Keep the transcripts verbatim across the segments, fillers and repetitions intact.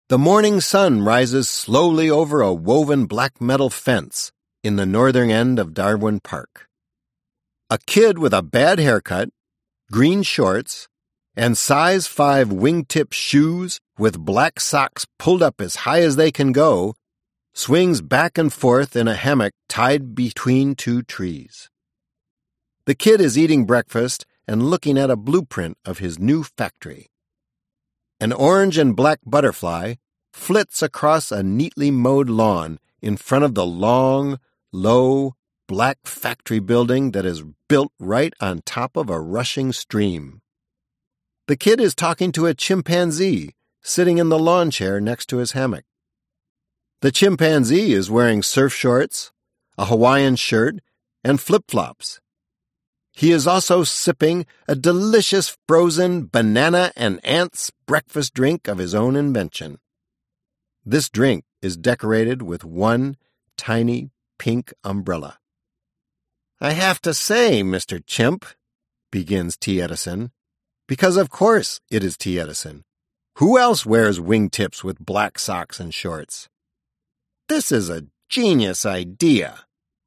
The morning sun rises slowly over a woven black metal fence in the northern end of Darwin Park. A kid with a bad haircut, green shorts, and size five wingtip shoes with black socks pulled up as high as they can go swings back and forth in a hammock tied between two trees. The kid is eating breakfast and looking at a blueprint of his new factory. An orange and black butterfly flits across a neatly mowed lawn in front of the long, low, black factory building that is built right on top of a rushing stream. The kid is talking to a chimpanzee sitting in the lawn chair next to his hammock. The chimpanzee is wearing surf shorts, a Hawaiian shirt, and flip-flops. He is also sipping a delicious frozen banana and ants breakfast drink of his own invention. This drink is decorated with one tiny pink umbrella. "I have to say, Mister Chimp," begins T. Edison, because of course it is T. Edison. Who else wears wingtips with black socks and shorts? "This is a genius idea."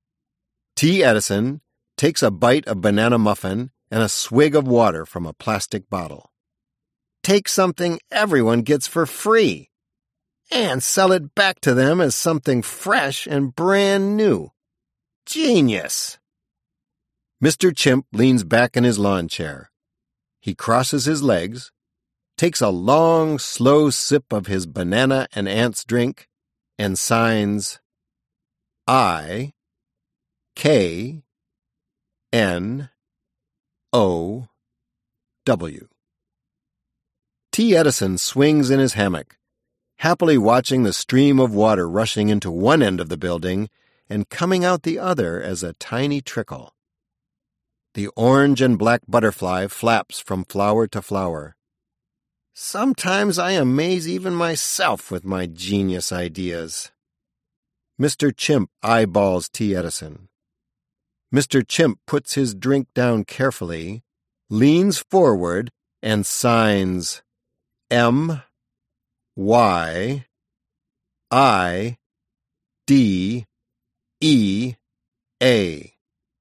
T. Edison takes a bite of banana muffin and a swig of water from a plastic bottle. Take something everyone gets for free and sell it back to them as something fresh and brand new. Genius! Mister Chimp leans back in his lawn chair. He crosses his legs, takes a long, slow sip of his banana and ants drink, and signs I, K, N, O, W. T. Edison swings in his hammock, happily watching the stream of water rushing into one end of the building and coming out the other as a tiny trickle. The orange and black butterfly flaps from flower to flower. Sometimes I amaze even myself with my genius ideas. Mister Chimp eyeballs T. Edison. Mister Chimp puts his drink down carefully, leans forward, and signs M, Y, I, D, E, A.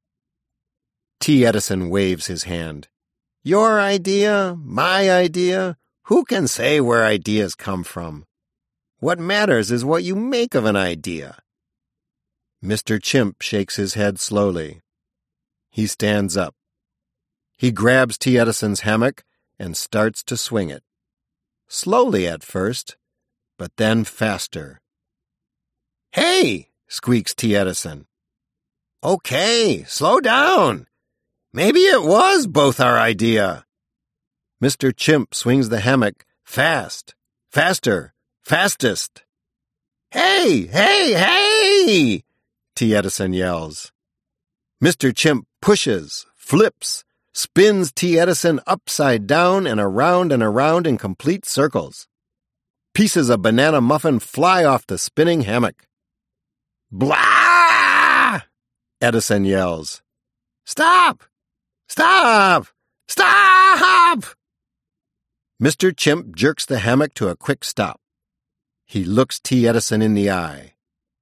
T. Edison waves his hand. Your idea? My idea? Who can say where ideas come from? What matters is what you make of an idea. Mister Chimp shakes his head slowly. He stands up. He grabs T. Edison's hammock and starts to swing it. Slowly at first, but then faster. Hey! Squeaks T. Edison. Okay, slow down. Maybe it was both our idea. Mister Chimp swings the hammock fast, faster, fastest. Hey, hey, hey! T. Edison yells. Mister Chimp pushes, flips, spins T. Edison upside down and around and around in complete circles. Pieces of banana muffin fly off the spinning hammock. Blah! Edison yells. Stop! Stop! Stop! Mister Chimp jerks the hammock to a quick stop. He looks T. Edison in the eye.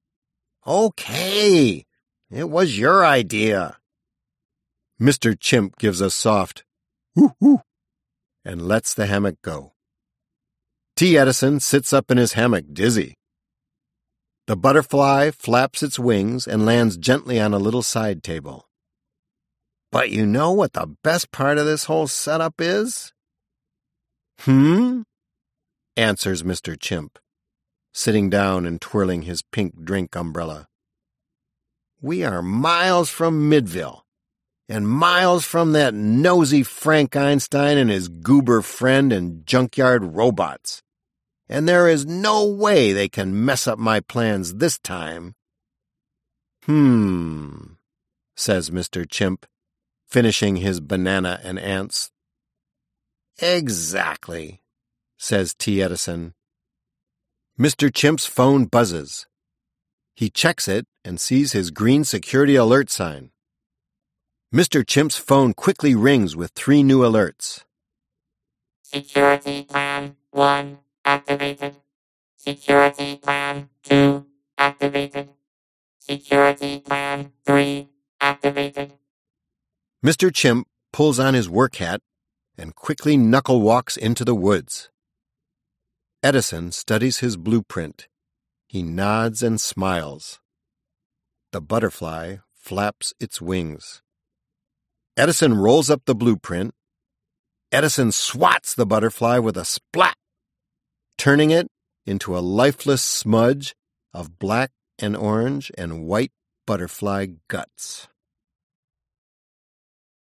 Okay, it was your idea. Mister Chimp gives a soft whoo whoo and lets the hammock go. T. Edison sits up in his hammock dizzy. The butterfly flaps its wings and lands gently on a little side table. But you know what the best part of this whole setup is? Hmm? Answers Mister Chimp, sitting down and twirling his pink drink umbrella. We are miles from Midville, and miles from that nosy Frank Einstein and his goober friend and junkyard robots. And there is no way they can mess up my plans this time. Hmm, says Mister Chimp, finishing his banana and ants. Exactly, says T. Edison. Mister Chimp's phone buzzes. He checks it and sees his green security alert sign. Mister Chimp's phone quickly rings with three new alerts. Security Plan one activated. Security Plan two activated. Security Plan three activated. Mister Chimp pulls on his work hat and quickly knuckle walks into the woods. Edison studies his blueprint. He nods and smiles. The butterfly flaps its wings. Edison rolls up the blueprint. Edison swats the butterfly with a splat, turning it into a lifeless smudge of black and orange and white butterfly guts.